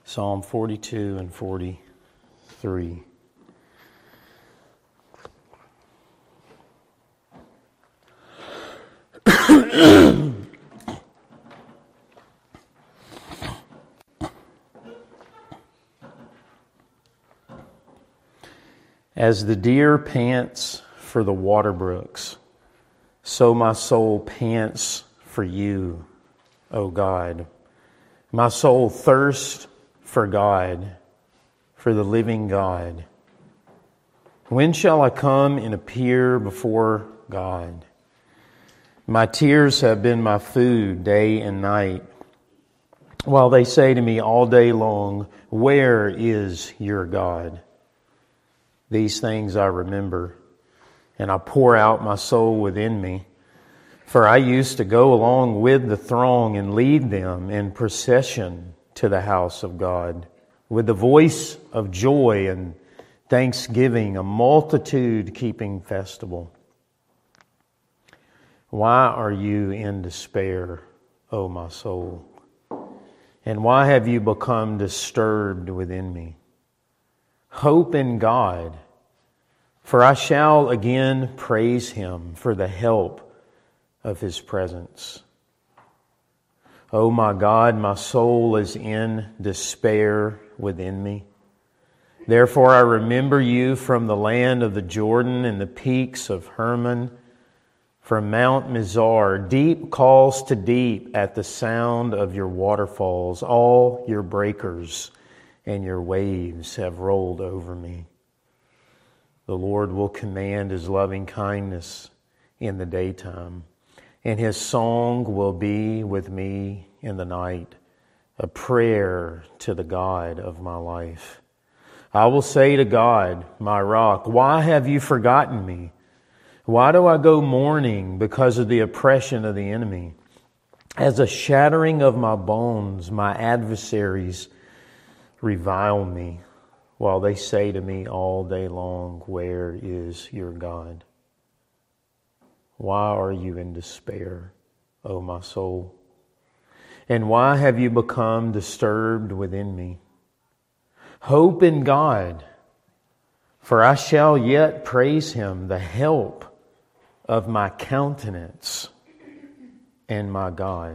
Psalm 42 and 43. As the deer pants for the water brooks, so my soul pants for you, O God. My soul thirsts for God, for the living God. When shall I come and appear before God? My tears have been my food day and night, while they say to me all day long, where is your God? These things I remember, and I pour out my soul within me. For I used to go along with the throng and lead them in procession to the house of God, with the voice of joy and thanksgiving, a multitude keeping festival. Why are you in despair, O my soul? And why have you become disturbed within me? Hope in God, for I shall again praise Him for the help of His presence. O my God, my soul is in despair within me. Therefore I remember you from the land of the Jordan and the peaks of Hermon, from Mount Mizar. Deep calls to deep at the sound of your waterfalls. All your breakers and your waves have rolled over me. The Lord will command His loving kindness in the daytime, and His song will be with me in the night, a prayer to the God of my life. I will say to God, my rock, why have you forgotten me? Why do I go mourning because of the oppression of the enemy? As a shattering of my bones, my adversaries revile me, while they say to me all day long, where is your God? Why are you in despair, O my soul? And why have you become disturbed within me? Hope in God, for I shall yet praise Him, the help of my countenance and my God.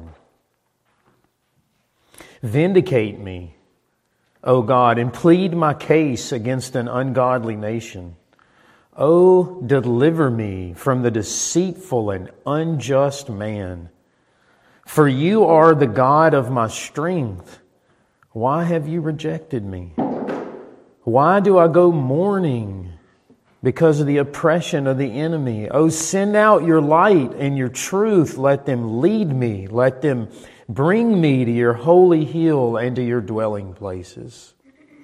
Vindicate me, O God, and plead my case against an ungodly nation. O deliver me from the deceitful and unjust man. For you are the God of my strength. Why have you rejected me? Why do I go mourning because of the oppression of the enemy? O send out your light and your truth. Let them lead me. Let them bring me to your holy hill and to your dwelling places.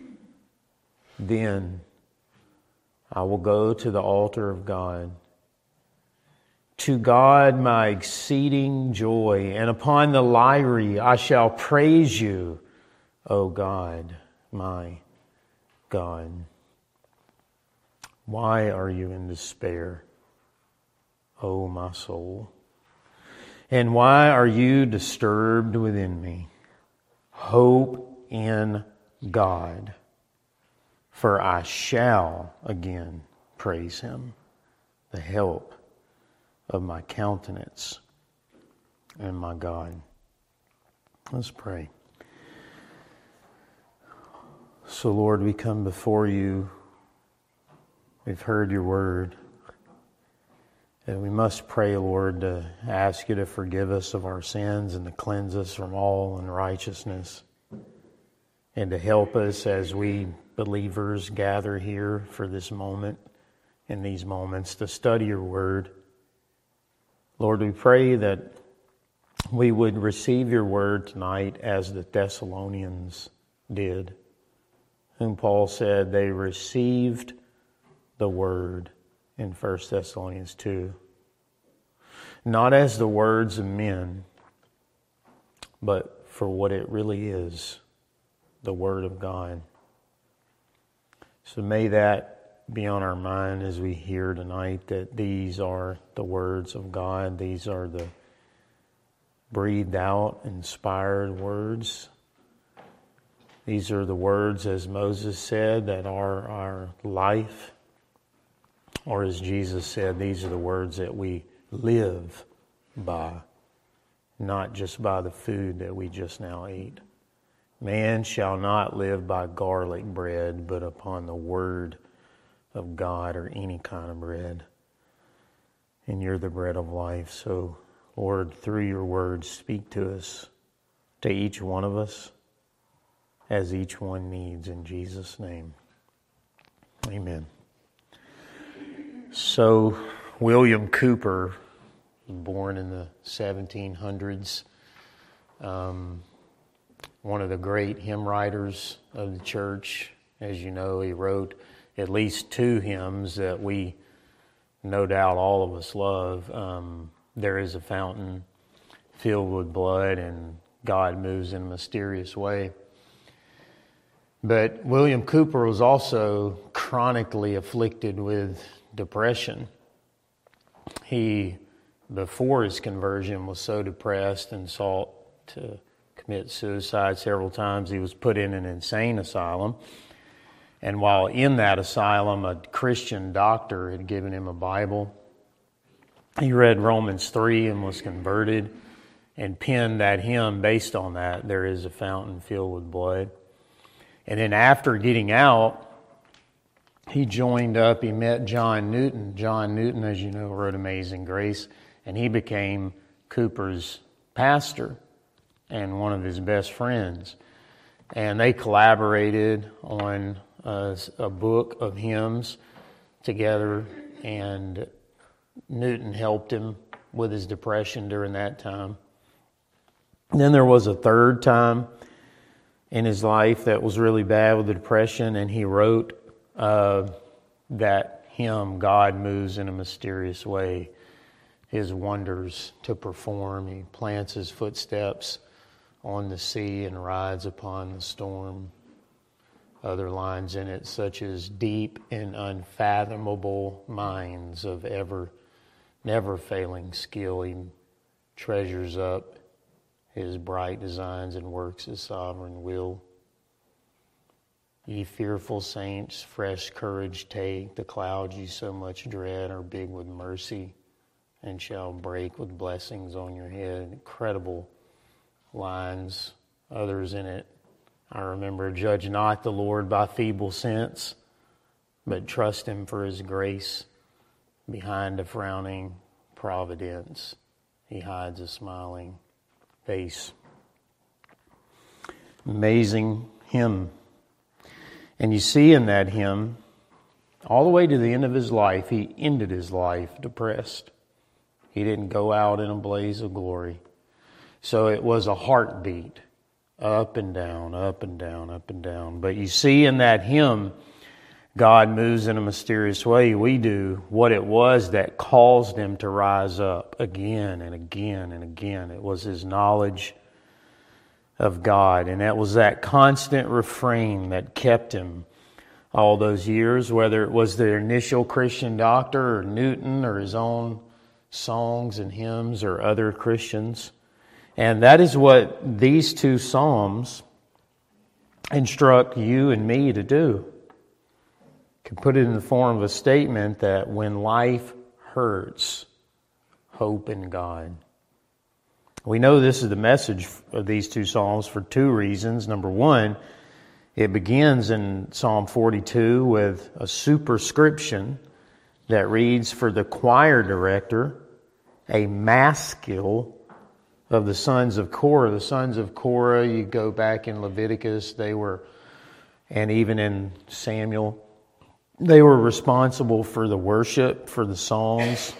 Then I will go to the altar of God, to God my exceeding joy, and upon the lyre I shall praise you, O God, my God. Why are you in despair, O my soul? And why are you disturbed within me? Hope in God, for I shall again praise Him, the help of my countenance and my God. Let's pray. So Lord, we come before you. We've heard your word. And we must pray, Lord, to ask you to forgive us of our sins and to cleanse us from all unrighteousness, and to help us as we believers gather here for this moment, in these moments, to study your word. Lord, we pray that we would receive your word tonight as the Thessalonians did, whom Paul said they received the word in 1 Thessalonians 2. Not as the words of men, but for what it really is, the Word of God. So may that be on our mind as we hear tonight, that these are the words of God. These are the breathed out, inspired words. These are the words, as Moses said, that are our life. Or as Jesus said, these are the words that we live by, not just by the food that we just now ate. Man shall not live by garlic bread, but upon the word of God, or any kind of bread. And you're the bread of life. So, Lord, through your words, speak to us, to each one of us, as each one needs, in Jesus' name. Amen. So, William Cowper, born in the 1700s, one of the great hymn writers of the church. As you know, he wrote at least 2 hymns that we, no doubt, all of us love. There is a fountain filled with blood, and God moves in a mysterious way. But William Cowper was also chronically afflicted with depression. He, before his conversion, was so depressed and sought to commit suicide several times. He was put in an insane asylum. And while in that asylum, a Christian doctor had given him a Bible. He read Romans 3 and was converted and penned that hymn based on that, "There is a fountain filled with blood." And then after getting out, he met John Newton. John Newton, as you know, wrote Amazing Grace, and he became Cowper's pastor and one of his best friends. And they collaborated on a book of hymns together, and Newton helped him with his depression during that time. And then there was a third time in his life that was really bad with the depression, and he wrote that hymn, "God Moves in a Mysterious Way, His Wonders to Perform. He plants His footsteps on the sea and rides upon the storm." Other lines in it, such as, "Deep in unfathomable minds of never failing skill, He treasures up His bright designs and works His sovereign will. Ye fearful saints, fresh courage take. The clouds ye so much dread are big with mercy and shall break with blessings on your head." Incredible lines. Others in it, I remember, "Judge not the Lord by feeble sense, but trust Him for His grace. Behind a frowning providence, He hides a smiling face." Amazing hymn. And you see in that hymn, all the way to the end of his life, he ended his life depressed. He didn't go out in a blaze of glory. So it was a heartbeat, up and down, up and down, up and down. But you see in that hymn, God moves in a mysterious way. We do what it was that caused him to rise up again and again and again. It was his knowledge of God. And that was that constant refrain that kept him all those years, whether it was the initial Christian doctor or Newton or his own songs and hymns or other Christians. And that is what these 2 psalms instruct you and me to do. You can put it in the form of a statement that when life hurts, hope in God. We know this is the message of these 2 psalms for 2 reasons. Number one, it begins in Psalm 42 with a superscription that reads, "For the choir director, a maskil of the sons of Korah." The sons of Korah, you go back in Leviticus, and even in Samuel, they were responsible for the worship, for the songs,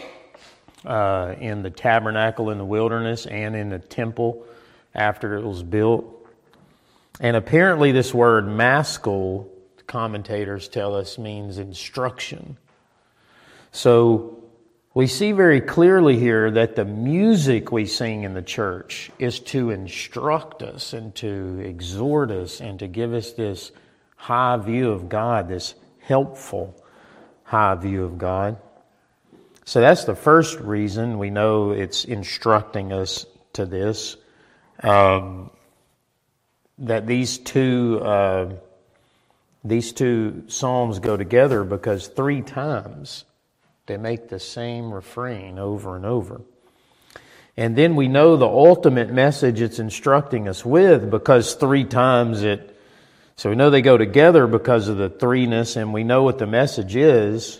in the tabernacle in the wilderness and in the temple after it was built. And apparently this word maskil, commentators tell us, means instruction. So we see very clearly here that the music we sing in the church is to instruct us and to exhort us and to give us this high view of God, this helpful high view of God. So that's the first reason we know it's instructing us to this. The that these two psalms go together because 3 times they make the same refrain over and over. And then we know the ultimate message it's instructing us with because 3 times so we know they go together because of the threeness, and we know what the message is.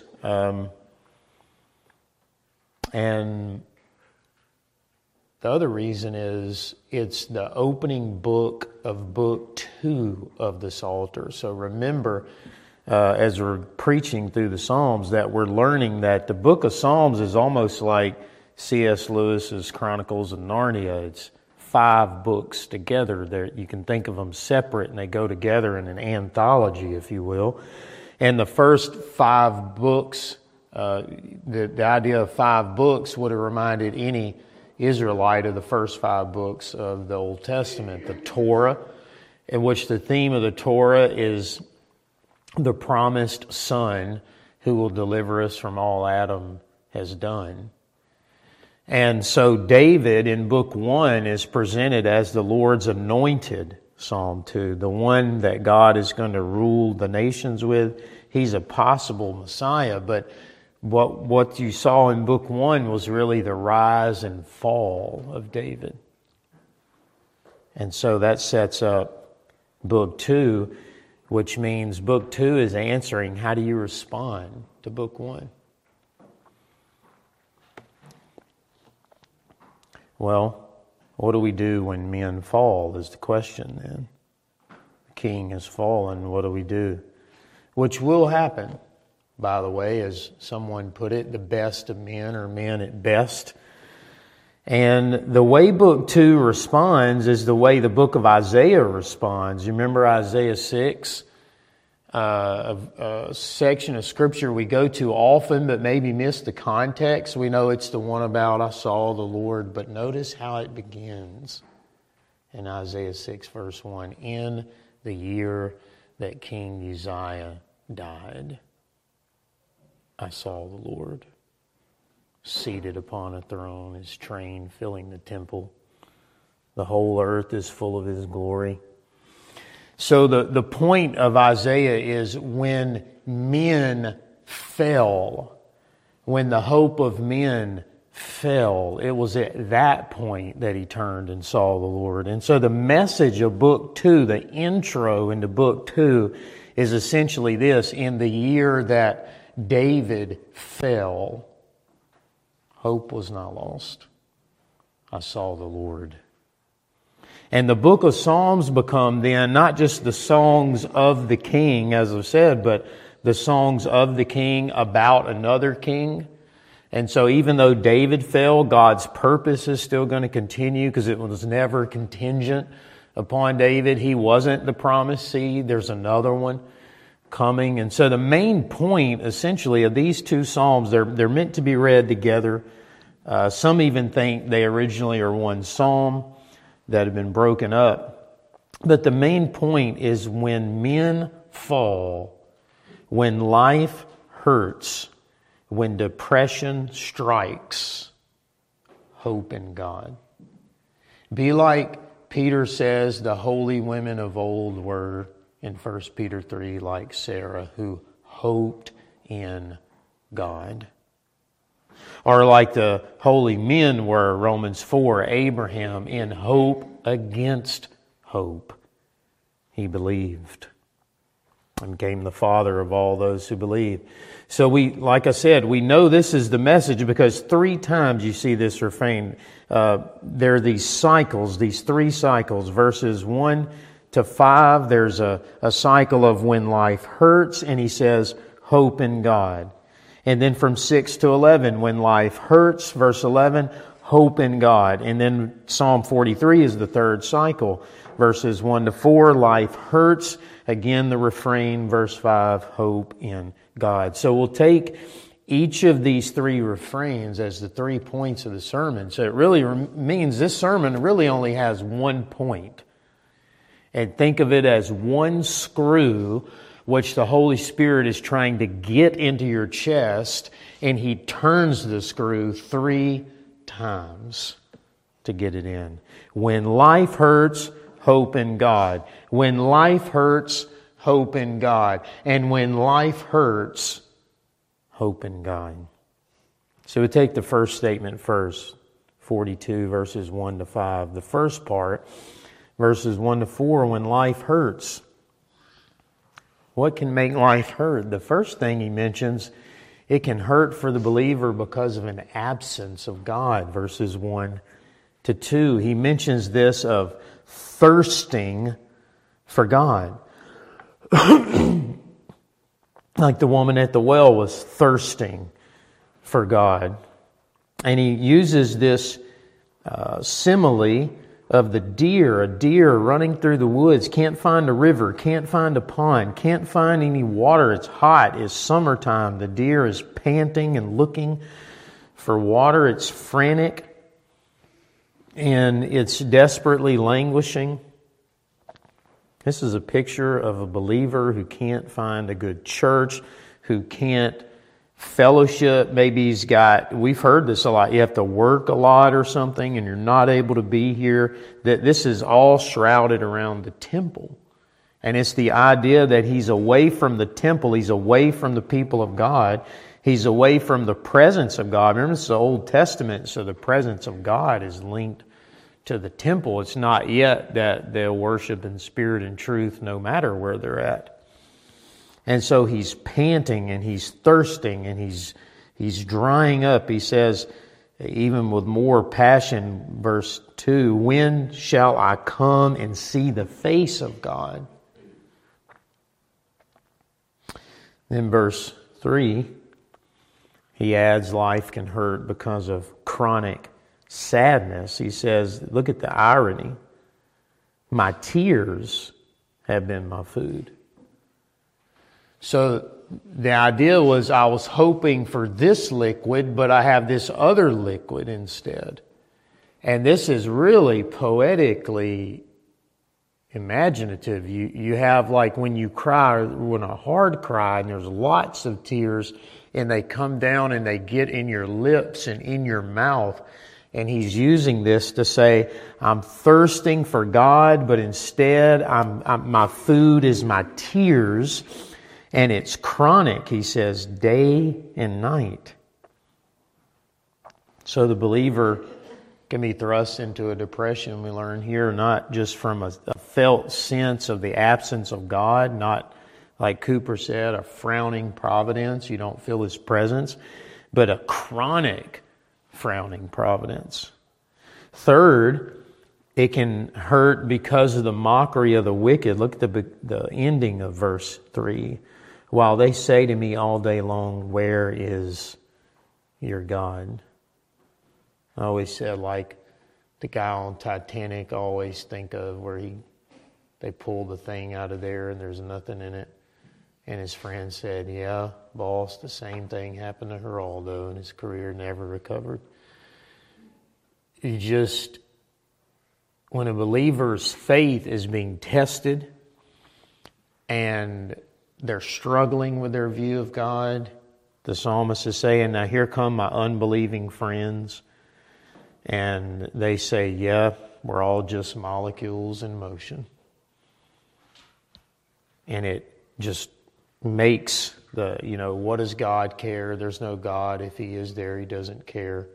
And the other reason is it's the opening book of book 2 of the Psalter. So remember, as we're preaching through the Psalms, that we're learning that the book of Psalms is almost like C.S. Lewis's Chronicles of Narnia. It's 5 books together. You can think of them separate, and they go together in an anthology, if you will. And the first 5 books, the idea of 5 books would have reminded any Israelite of the first 5 books of the Old Testament, the Torah, in which the theme of the Torah is the promised Son who will deliver us from all Adam has done. And so David in Book 1 is presented as the Lord's anointed, Psalm 2, the one that God is going to rule the nations with. He's a possible Messiah, but what you saw in Book 1 was really the rise and fall of David. And so that sets up Book 2, which means Book 2 is answering, how do you respond to Book 1? Well, what do we do when men fall is the question then. The king has fallen, what do we do? Which will happen, by the way, as someone put it, the best of men are men at best. And the way Book 2 responds is the way the book of Isaiah responds. You remember Isaiah 6? A section of Scripture we go to often but maybe miss the context. We know it's the one about I saw the Lord, but notice how it begins in Isaiah 6 verse 1. In the year that King Uzziah died, I saw the Lord seated upon a throne, His train filling the temple. The whole earth is full of His glory. So the point of Isaiah is when men fell, when the hope of men fell, it was at that point that he turned and saw the Lord. And so the message of Book 2, the intro into Book 2, is essentially this: in the year that David fell, hope was not lost. I saw the Lord. And the book of Psalms become then not just the songs of the king, as I've said, but the songs of the king about another king. And so even though David fell, God's purpose is still going to continue because it was never contingent upon David. He wasn't the promised seed. There's another one coming. And so the main point, essentially, of these 2 Psalms, they're meant to be read together. Some even think they originally are one psalm that have been broken up. But the main point is when men fall, when life hurts, when depression strikes, hope in God. Be like Peter says the holy women of old were in 1 Peter 3, like Sarah, who hoped in God. Or like the holy men were, Romans 4, Abraham, in hope against hope, he believed and became the father of all those who believe. So like I said, we know this is the message because 3 times you see this refrain. There are these cycles, these 3 cycles, verses 1 to 5. There's a cycle of when life hurts, and he says, hope in God. And then from 6 to 11, when life hurts, verse 11, hope in God. And then Psalm 43 is the 3rd cycle. Verses 1 to 4, life hurts. Again, the refrain, verse 5, hope in God. So we'll take each of these 3 refrains as the 3 points of the sermon. So it really means this sermon really only has 1 point. And think of it as one screw which the Holy Spirit is trying to get into your chest, and He turns the screw 3 times to get it in. When life hurts, hope in God. When life hurts, hope in God. And when life hurts, hope in God. So we take the first statement first, 42 verses 1 to 5. The first part, verses 1 to 4, when life hurts. What can make life hurt? The first thing he mentions, it can hurt for the believer because of an absence of God, verses 1 to 2. He mentions this of thirsting for God. Like the woman at the well was thirsting for God. And he uses this simile of the deer, a deer running through the woods, can't find a river, can't find a pond, can't find any water. It's hot, it's summertime. The deer is panting and looking for water. It's frantic and it's desperately languishing. This is a picture of a believer who can't find a good church, who can't fellowship. Maybe we've heard this a lot, you have to work a lot or something and you're not able to be here. That this is all shrouded around the temple. And it's the idea that he's away from the temple, he's away from the people of God, he's away from the presence of God. Remember, this is the Old Testament, so the presence of God is linked to the temple. It's not yet that they'll worship in spirit and truth no matter where they're at. And so he's panting and he's thirsting and he's drying up. He says, even with more passion, verse 2, when shall I come and see the face of God? Then verse 3, he adds life can hurt because of chronic sadness. He says, look at the irony. My tears have been my food. So the idea was I was hoping for this liquid, but I have this other liquid instead. And this is really poetically imaginative. You have like when you cry, when a hard cry, and there's lots of tears, and they come down and they get in your lips and in your mouth. And he's using this to say, I'm thirsting for God, but instead my food is my tears. And it's chronic, he says, day and night. So the believer can be thrust into a depression, we learn here, not just from a felt sense of the absence of God, not, like Cooper said, a frowning providence, you don't feel His presence, but a chronic frowning providence. Third, it can hurt because of the mockery of the wicked. Look at the ending of verse 3. While they say to me all day long, where is your God? I always said, like the guy on Titanic, I always think of where they pull the thing out of there and there's nothing in it. And his friend said, yeah, boss, the same thing happened to Geraldo and his career never recovered. When a believer's faith is being tested and they're struggling with their view of God, the psalmist is saying, now here come my unbelieving friends. And they say, yeah, we're all just molecules in motion. And it just makes what does God care? There's no God. If He is there, He doesn't care.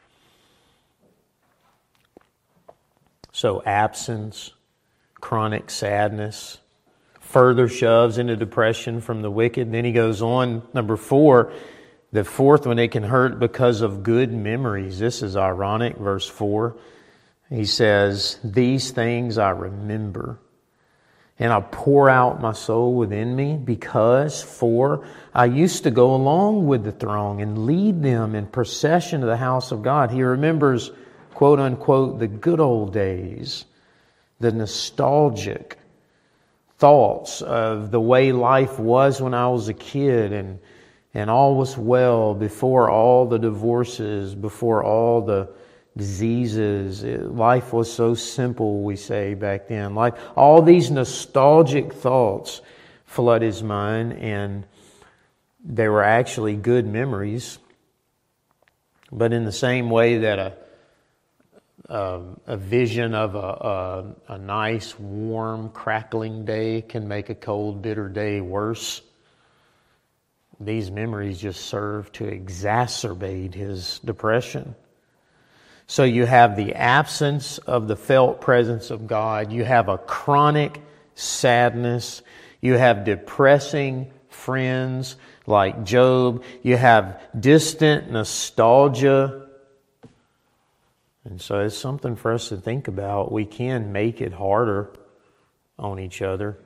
So absence, chronic sadness, further shoves into depression from the wicked. Then he goes on, number 4, the fourth one, it can hurt because of good memories. This is ironic, verse 4. He says, these things I remember, and I pour out my soul within me because, 4, I used to go along with the throng and lead them in procession to the house of God. He remembers, quote unquote, the good old days, the nostalgic thoughts of the way life was when I was a kid and all was well before all the divorces, before all the diseases. Life was so simple, we say back then. All these nostalgic thoughts flood his mind, and they were actually good memories. But in the same way that a vision of a nice, warm, crackling day can make a cold, bitter day worse. These memories just serve to exacerbate his depression. So you have the absence of the felt presence of God. You have a chronic sadness. You have depressing friends like Job. You have distant nostalgia. And so it's something for us to think about. We can make it harder on each other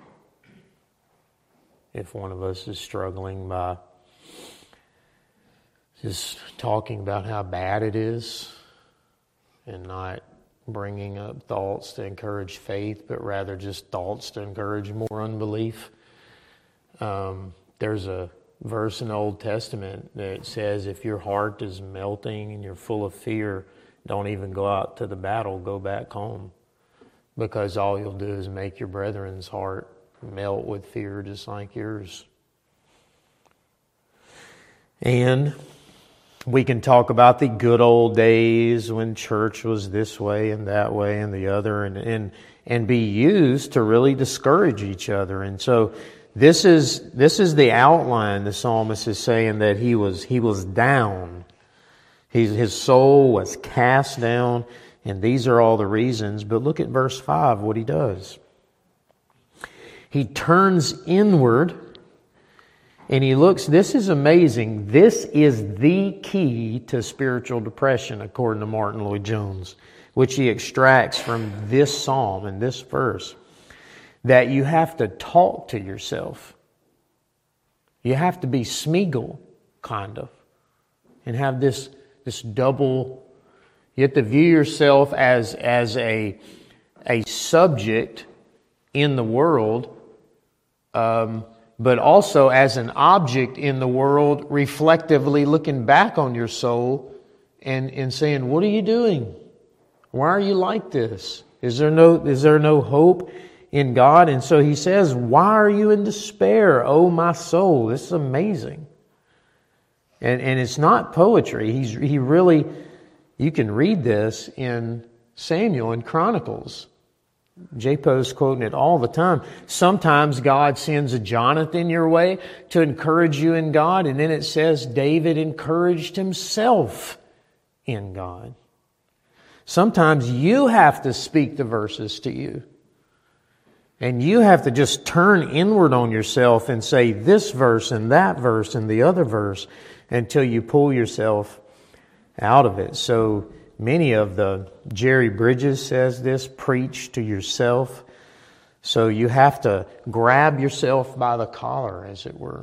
if one of us is struggling by just talking about how bad it is and not bringing up thoughts to encourage faith, but rather just thoughts to encourage more unbelief. There's a verse in the Old Testament that says if your heart is melting and you're full of fear, don't even go out to the battle, go back home. Because all you'll do is make your brethren's heart melt with fear just like yours. And we can talk about the good old days when church was this way and that way and the other and be used to really discourage each other. And so this is the outline. The psalmist is saying that he was down. His soul was cast down, and these are all the reasons. But look at verse 5, what he does. He turns inward, and he looks. This is amazing. This is the key to spiritual depression, according to Martin Lloyd-Jones, which he extracts from this psalm and this verse, that you have to talk to yourself. You have to be Smeagol, kind of, and have this double. You have to view yourself as a subject in the world, but also as an object in the world, reflectively looking back on your soul and saying, "What are you doing? Why are you like this? Is there no hope in God?" And so he says, "Why are you in despair, O my soul?" This is amazing. And it's not poetry. He really, you can read this in Samuel and Chronicles. J-Po's quoting it all the time. Sometimes God sends a Jonathan your way to encourage you in God. And then it says David encouraged himself in God. Sometimes you have to speak the verses to you. And you have to just turn inward on yourself and say this verse and that verse and the other verse until you pull yourself out of it. So many of Jerry Bridges says this, preach to yourself. So you have to grab yourself by the collar, as it were,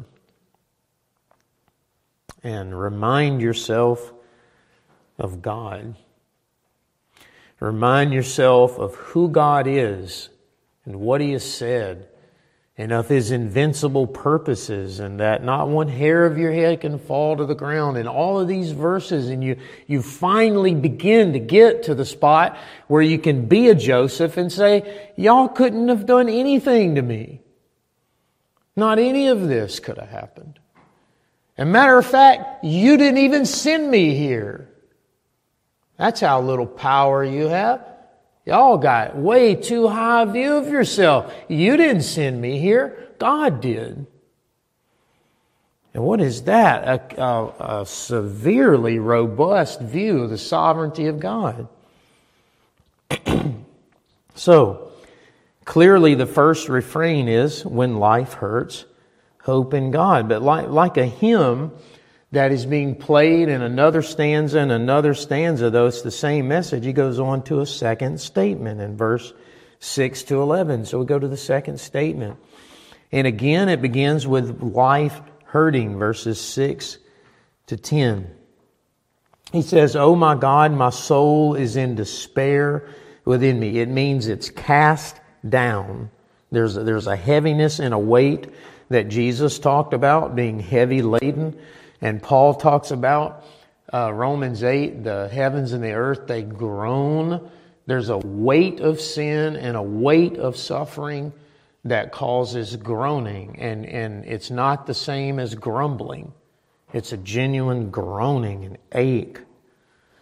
and remind yourself of God. Remind yourself of who God is and what He has said, and of His invincible purposes, and that not one hair of your head can fall to the ground, and all of these verses, and you finally begin to get to the spot where you can be a Joseph and say, y'all couldn't have done anything to me. Not any of this could have happened. As a matter of fact, you didn't even send me here. That's how little power you have. Y'all got way too high a view of yourself. You didn't send me here. God did. And what is that? A severely robust view of the sovereignty of God. So, clearly the first refrain is, when life hurts, hope in God. But like a hymn that is being played in another stanza and another stanza, though it's the same message, he goes on to a second statement in verse 6 to 11. So we go to the second statement. And again, it begins with life hurting, verses 6 to 10. He says, "Oh my God, my soul is in despair within me." It means it's cast down. There's a heaviness and a weight that Jesus talked about, being heavy laden. And Paul talks about Romans 8, the heavens and the earth, they groan. There's a weight of sin and a weight of suffering that causes groaning. And it's not the same as grumbling. It's a genuine groaning and ache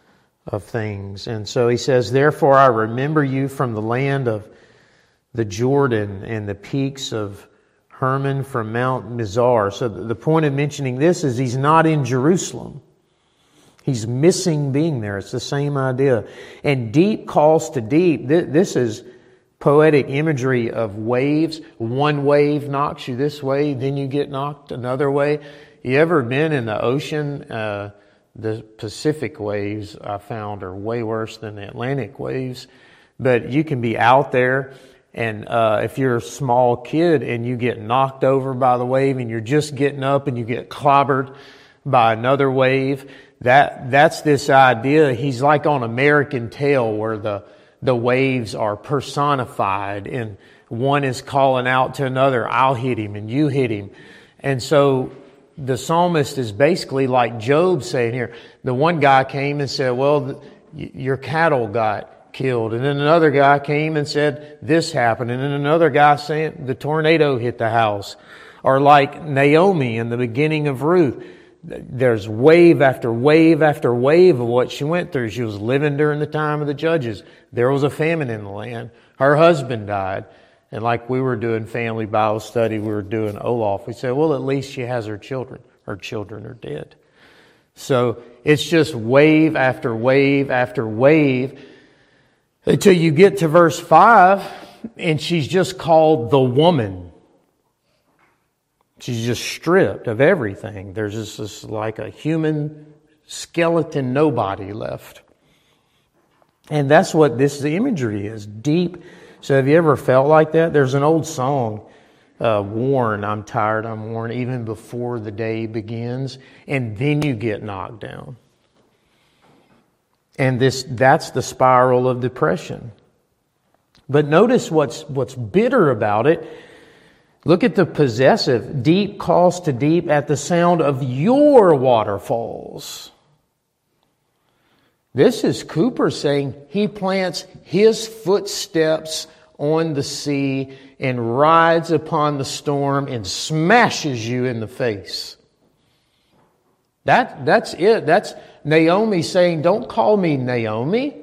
of things. And so he says, therefore I remember you from the land of the Jordan and the peaks of Hermon from Mount Mizar. So the point of mentioning this is he's not in Jerusalem. He's missing being there. It's the same idea. And deep calls to deep. This is poetic imagery of waves. One wave knocks you this way, then you get knocked another way. You ever been in the ocean? The Pacific waves, I found, are way worse than the Atlantic waves. But you can be out there, and if you're a small kid and you get knocked over by the wave and you're just getting up and you get clobbered by another wave, that's this idea. He's like on American Tail, where the waves are personified and one is calling out to another, I'll hit him and you hit him. And so the psalmist is basically like Job saying here. The one guy came and said, well, your cattle got killed. And then another guy came and said, this happened. And then another guy saying, the tornado hit the house. Or like Naomi in the beginning of Ruth. There's wave after wave after wave of what she went through. She was living during the time of the judges. There was a famine in the land. Her husband died. And like we were doing family Bible study, we were doing Olaf. We said, well, at least she has her children. Her children are dead. So it's just wave after wave after wave until you get to verse 5 and she's just called the woman. She's just stripped of everything. There's just this like a human skeleton nobody left. And that's what this imagery is. Deep. So have you ever felt like that? There's an old song, worn, I'm tired, I'm worn, even before the day begins. And then you get knocked down. And that's the spiral of depression. But notice what's bitter about it. Look at the possessive. Deep calls to deep at the sound of your waterfalls. This is Cooper saying he plants his footsteps on the sea and rides upon the storm and smashes you in the face. That's it. That's Naomi saying, don't call me Naomi.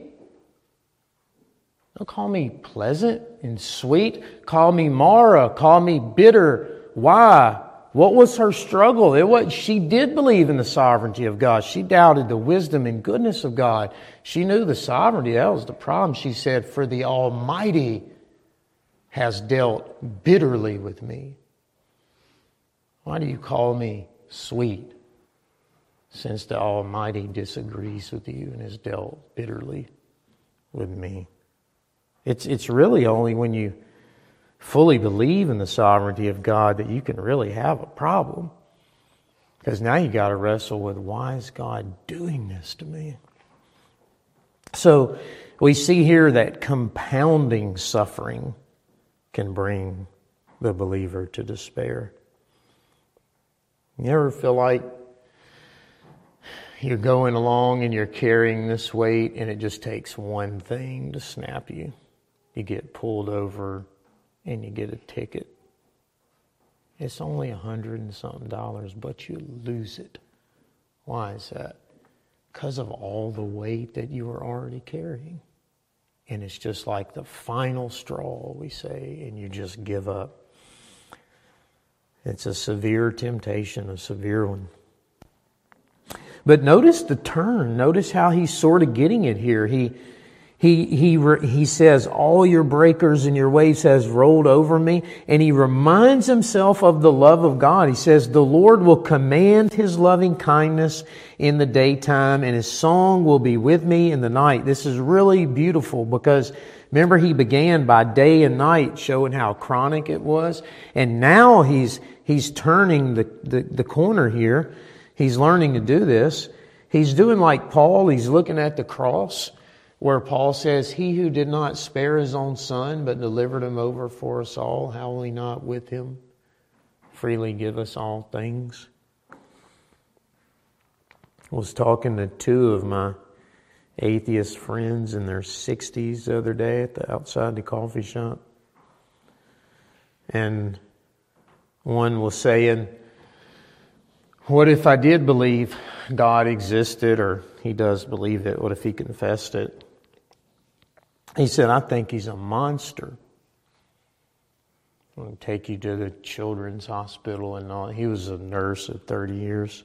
Don't call me pleasant and sweet. Call me Mara. Call me bitter. Why? What was her struggle? She did believe in the sovereignty of God. She doubted the wisdom and goodness of God. She knew the sovereignty. That was the problem. She said, for the Almighty has dealt bitterly with me. Why do you call me sweet? Since the Almighty disagrees with you and has dealt bitterly with me. It's really only when you fully believe in the sovereignty of God that you can really have a problem. Because now you got to wrestle with, why is God doing this to me? So we see here that compounding suffering can bring the believer to despair. You ever feel like you're going along and you're carrying this weight and it just takes one thing to snap you? You get pulled over and you get a ticket. It's only $100 and something, but you lose it. Why is that? Because of all the weight that you are already carrying. And it's just like the final straw, we say, and you just give up. It's a severe temptation, a severe one. But notice the turn. Notice how he's sort of getting it here. He says, all your breakers and your waves has rolled over me. And he reminds himself of the love of God. He says, the Lord will command His loving kindness in the daytime, and His song will be with me in the night. This is really beautiful because remember, he began by day and night showing how chronic it was. And now he's turning the corner here. He's learning to do this. He's doing like Paul. He's looking at the cross, where Paul says, He who did not spare His own Son, but delivered Him over for us all, how will He not with Him freely give us all things? I was talking to two of my atheist friends in their 60s the other day outside the coffee shop. And one was saying, What if I did believe God existed, or he does believe it? What if he confessed it? He said, I think he's a monster. I'm going to take you to the children's hospital and all. He was a nurse of 30 years.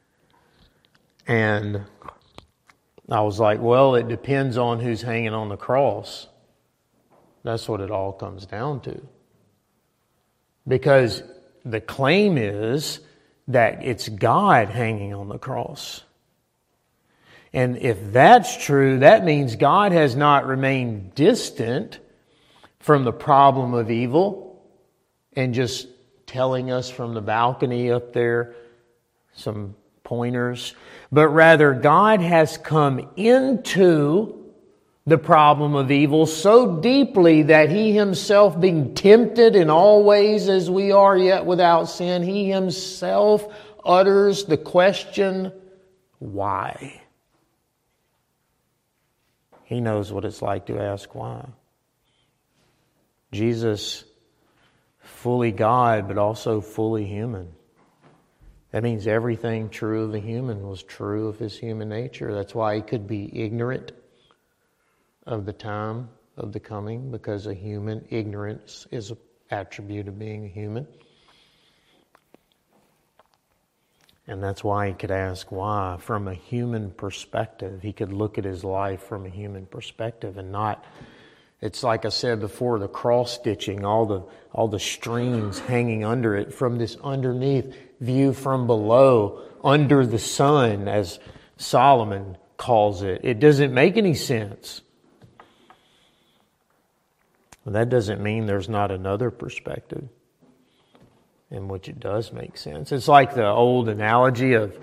And I was like, well, it depends on who's hanging on the cross. That's what it all comes down to. Because the claim is that it's God hanging on the cross. And if that's true, that means God has not remained distant from the problem of evil and just telling us from the balcony up there some pointers, but rather God has come into the problem of evil so deeply that he himself, being tempted in all ways as we are, yet without sin, he himself utters the question, why? He knows what it's like to ask why. Jesus, fully God, but also fully human. That means everything true of the human was true of his human nature. That's why he could be ignorant of the time of the coming, because a human ignorance is an attribute of being a human. And that's why he could ask why from a human perspective. He could look at his life from a human perspective and not, it's like I said before, the cross stitching, all the strings hanging under it from this underneath view from below, under the sun, as Solomon calls it. It doesn't make any sense. Well, that doesn't mean there's not another perspective in which it does make sense. It's like the old analogy of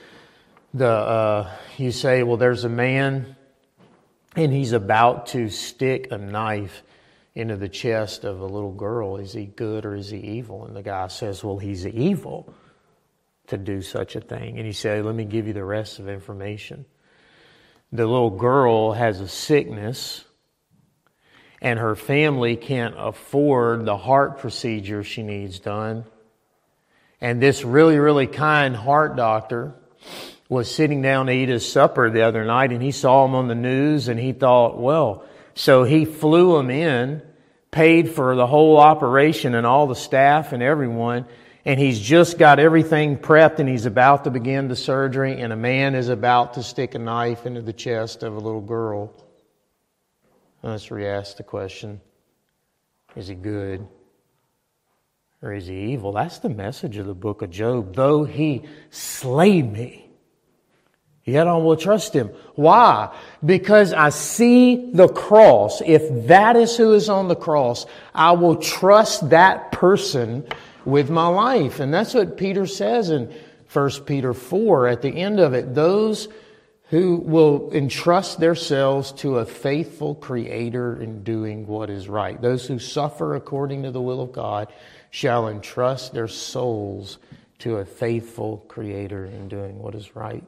you say, well, there's a man and he's about to stick a knife into the chest of a little girl. Is he good or is he evil? And the guy says, well, he's evil to do such a thing. And he said, let me give you the rest of the information. The little girl has a sickness, and her family can't afford the heart procedure she needs done. And this really, really kind heart doctor was sitting down to eat his supper the other night, and he saw him on the news, and he thought, well, so he flew him in, paid for the whole operation and all the staff and everyone, and he's just got everything prepped, and he's about to begin the surgery, and a man is about to stick a knife into the chest of a little girl. Let's re-ask the question, is he good or is he evil? That's the message of the book of Job. Though he slay me, yet I will trust him. Why? Because I see the cross. If that is who is on the cross, I will trust that person with my life. And that's what Peter says in 1 Peter 4 at the end of it. Those who will entrust themselves to a faithful Creator in doing what is right. Those who suffer according to the will of God shall entrust their souls to a faithful Creator in doing what is right.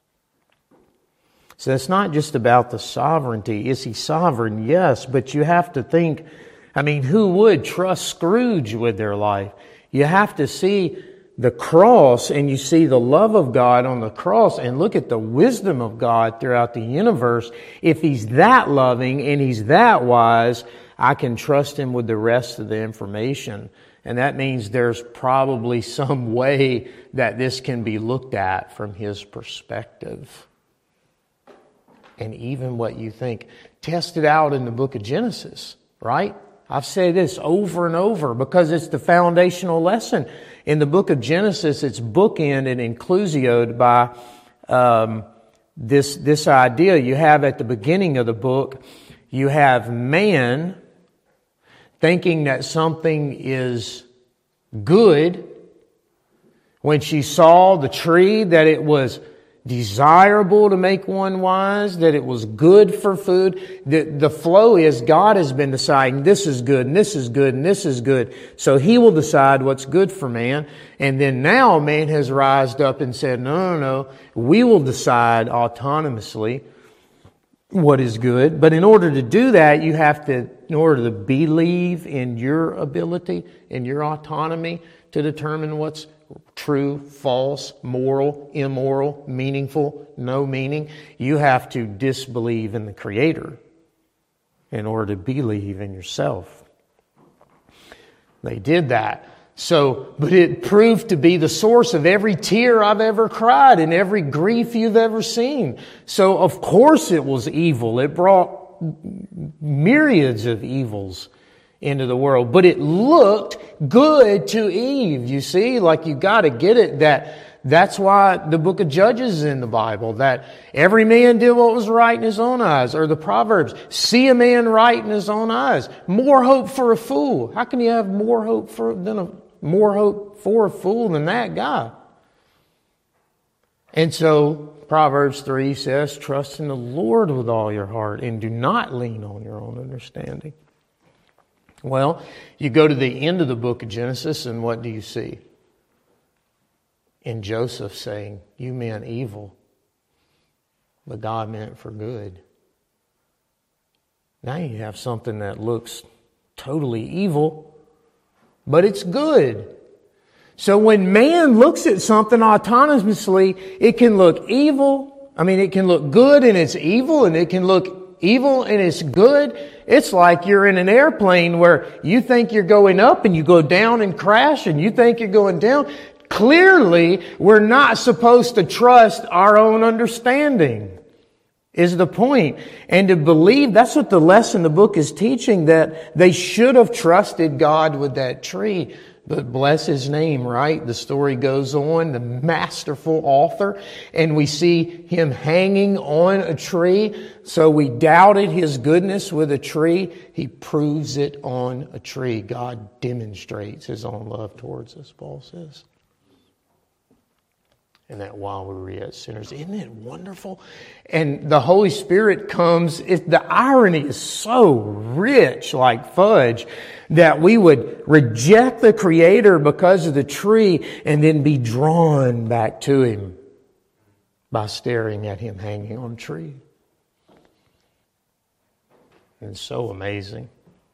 So it's not just about the sovereignty. Is he sovereign? Yes, but you have to think, who would trust Scrooge with their life? You have to see the cross, and you see the love of God on the cross, and look at the wisdom of God throughout the universe. If he's that loving and he's that wise, I can trust him with the rest of the information. And that means there's probably some way that this can be looked at from his perspective. And even what you think, test it out in the book of Genesis, right? I've said this over and over because it's the foundational lesson. In the book of Genesis, it's bookended and inclusioed by this idea. You have at the beginning of the book, you have man thinking that something is good. When she saw the tree, that it was desirable to make one wise, that it was good for food. The flow is God has been deciding this is good and this is good and this is good. So he will decide what's good for man. And then now man has rised up and said, no, we will decide autonomously what is good. But in order to do that, you have to, in order to believe in your ability, in your autonomy to determine what's true, false, moral, immoral, meaningful, no meaning, you have to disbelieve in the Creator in order to believe in yourself. They did that. But it proved to be the source of every tear I've ever cried and every grief you've ever seen. So of course it was evil. It brought myriads of evils into the world. But it looked good to Eve. You see, like you got to get it that's why the book of Judges is in the Bible, that every man did what was right in his own eyes, or the Proverbs, see a man right in his own eyes. More hope for a fool. How can you have more hope for a fool than that guy? And so Proverbs 3 says, trust in the Lord with all your heart and do not lean on your own understanding. Well, you go to the end of the book of Genesis and what do you see? In Joseph saying, you meant evil, but God meant for good. Now you have something that looks totally evil, but it's good. So when man looks at something autonomously, it can look evil. It can look good and it's evil, and it can look evil and it's good. It's like you're in an airplane where you think you're going up and you go down and crash, and you think you're going down. Clearly, we're not supposed to trust our own understanding, is the point. And to believe, that's what the lesson the book is teaching, that they should have trusted God with that tree. But bless His name, right? The story goes on, the masterful author, and we see him hanging on a tree. So we doubted His goodness with a tree. He proves it on a tree. God demonstrates His own love towards us, Paul says. And that while we were yet sinners. Isn't it wonderful? And the Holy Spirit comes. The irony is so rich, like fudge, that we would reject the Creator because of the tree and then be drawn back to Him by staring at Him hanging on a tree. And so amazing.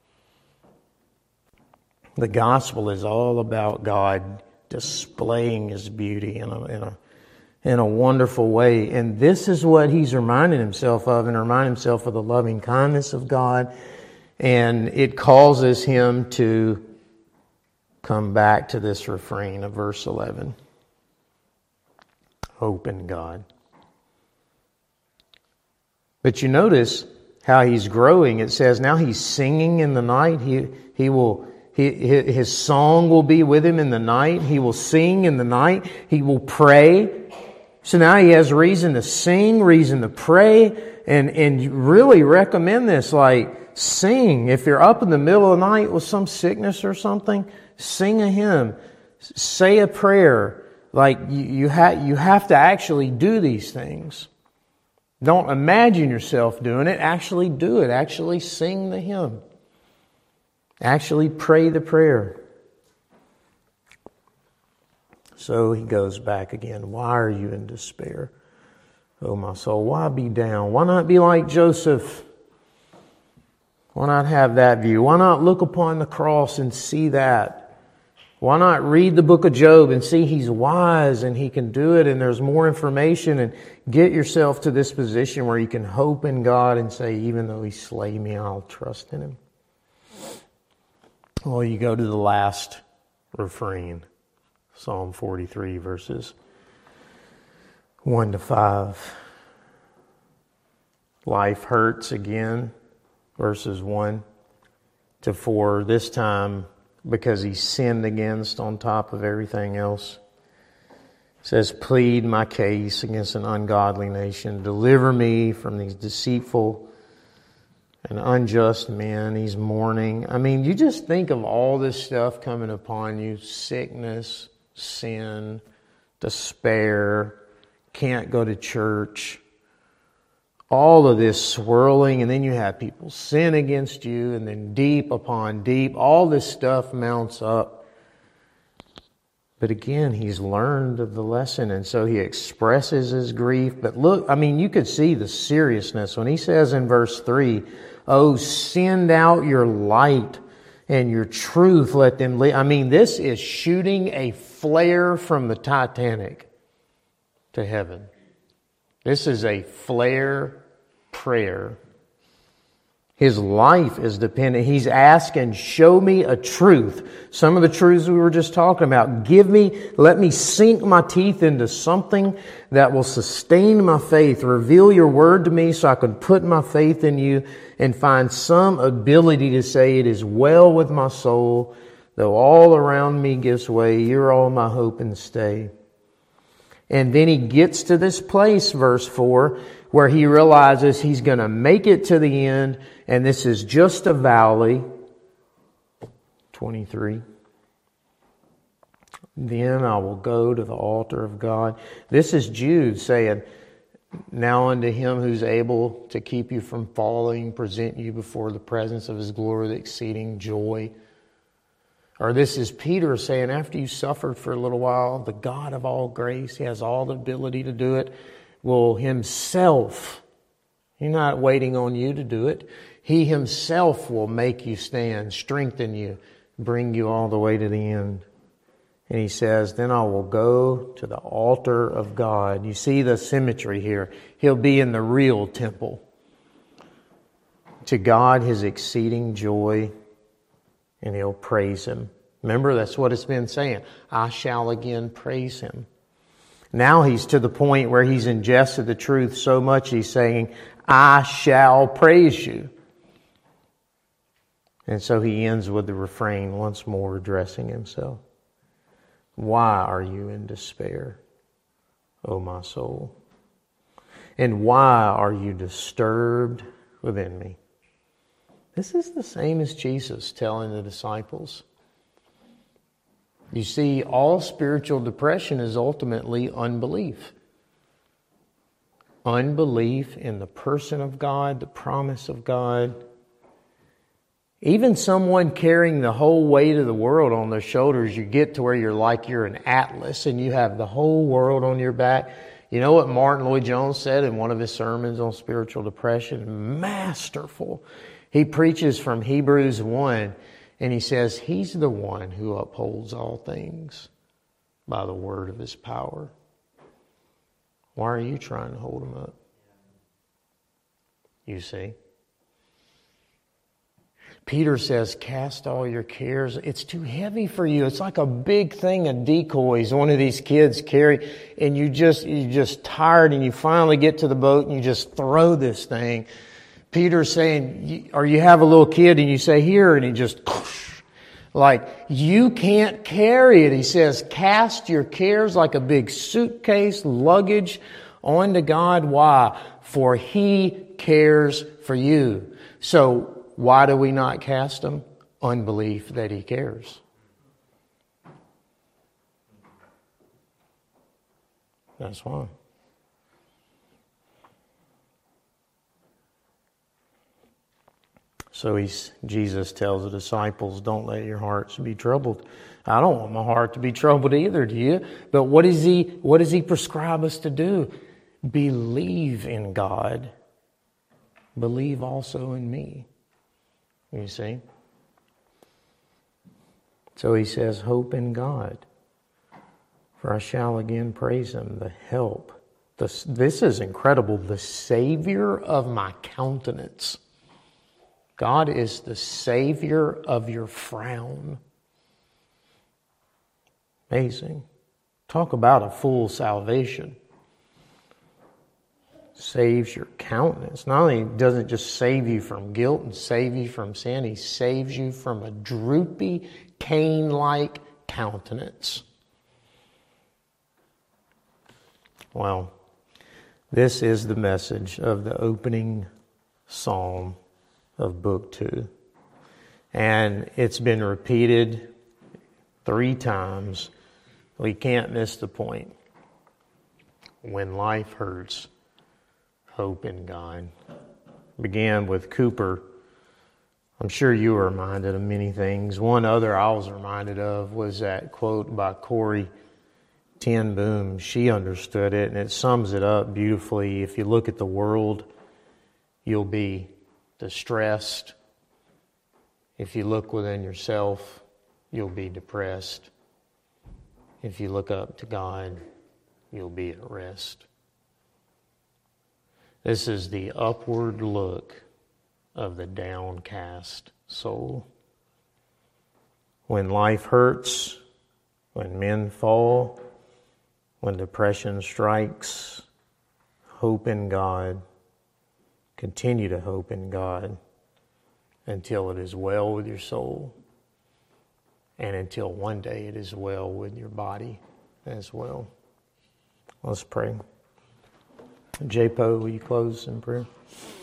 The gospel is all about God displaying His beauty in a wonderful way. And this is what He's reminding Himself of, and reminding Himself of the loving kindness of God. And it causes Him to come back to this refrain of verse 11. Hope in God. But you notice how He's growing. It says now He's singing in the night. His song will be with Him in the night. He will sing in the night. He will pray. So now he has reason to sing, reason to pray, and really recommend this, like sing. If you're up in the middle of the night with some sickness or something, sing a hymn, say a prayer. Like you have to actually do these things. Don't imagine yourself doing it. Actually do it. Actually sing the hymn. Actually pray the prayer. So he goes back again. Why are you in despair, O my soul? Why be down? Why not be like Joseph? Why not have that view? Why not look upon the cross and see that? Why not read the book of Job and see he's wise and he can do it and there's more information, and get yourself to this position where you can hope in God and say, even though He slay me, I'll trust in Him. Well, you go to the last refrain. Psalm 43, verses 1 to 5. Life hurts again, verses 1 to 4. This time because he's sinned against on top of everything else. It says, plead my case against an ungodly nation. Deliver me from these deceitful and unjust men. He's mourning. You just think of all this stuff coming upon you. Sickness, sin, despair, can't go to church. All of this swirling, and then you have people sin against you, and then deep upon deep, all this stuff mounts up. But again, he's learned of the lesson, and so he expresses his grief. But look, you could see the seriousness when he says in verse 3, "Oh, send out your light and your truth, let them live." This is shooting a flare from the Titanic to heaven. This is a flare prayer. His life is dependent. He's asking, show me a truth. Some of the truths we were just talking about. Let me sink my teeth into something that will sustain my faith. Reveal your word to me so I can put my faith in you and find some ability to say it is well with my soul. Though all around me gives way, you're all my hope and stay. And then he gets to this place, verse 4, where he realizes he's going to make it to the end, and this is just a valley. 23. Then I will go to the altar of God. This is Jude saying, now unto him who's able to keep you from falling, present you before the presence of his glory with exceeding joy. Or this is Peter saying, after you suffered for a little while, the God of all grace, he has all the ability to do it, will himself, he's not waiting on you to do it, he himself will make you stand, strengthen you, bring you all the way to the end. And he says, then I will go to the altar of God. You see the symmetry here. He'll be in the real temple. To God, his exceeding joy, and he'll praise him. Remember, that's what it's been saying. I shall again praise him. Now he's to the point where he's ingested the truth so much he's saying, I shall praise you. And so he ends with the refrain once more addressing himself. Why are you in despair, O my soul? And why are you disturbed within me? This is the same as Jesus telling the disciples. You see, all spiritual depression is ultimately unbelief. Unbelief in the person of God, the promise of God. Even someone carrying the whole weight of the world on their shoulders, you get to where you're an atlas and you have the whole world on your back. You know what Martin Lloyd-Jones said in one of his sermons on spiritual depression? Masterful. He preaches from Hebrews 1, and he says he's the one who upholds all things by the word of his power. Why are you trying to hold him up? You see? Peter says, cast all your cares. It's too heavy for you. It's like a big thing of decoys one of these kids carry, and you're just tired, and you finally get to the boat and you just throw this thing. Peter's saying, or you have a little kid and you say, here, and he just, like, you can't carry it. He says, cast your cares like a big suitcase, luggage, onto God. Why? For he cares for you. So, why do we not cast them? Unbelief that he cares. That's why. So Jesus tells the disciples, don't let your hearts be troubled. I don't want my heart to be troubled either, do you? But what does he prescribe us to do? Believe in God. Believe also in me. You see? So he says, hope in God, for I shall again praise him, the help. This is incredible. The Savior of my countenance. God is the Savior of your frown. Amazing. Talk about a full salvation. Saves your countenance. Not only does it just save you from guilt and save you from sin, he saves you from a droopy, Cain-like countenance. Well, this is the message of the opening psalm of Book 2. And it's been repeated 3 times. We can't miss the point. When life hurts, hope in God. Began with Cooper I'm sure you were reminded of many things. One other I was reminded of was that quote by Corrie ten Boom. She understood it, and it sums it up beautifully. If you look at the world, you'll be distressed. If you look within yourself, you'll be depressed. If you look up to God, you'll be at rest. This is the upward look of the downcast soul. When life hurts, when men fall, when depression strikes, hope in God. Continue to hope in God until it is well with your soul, and until one day it is well with your body as well. Let's pray. J-Po, will you close in prayer?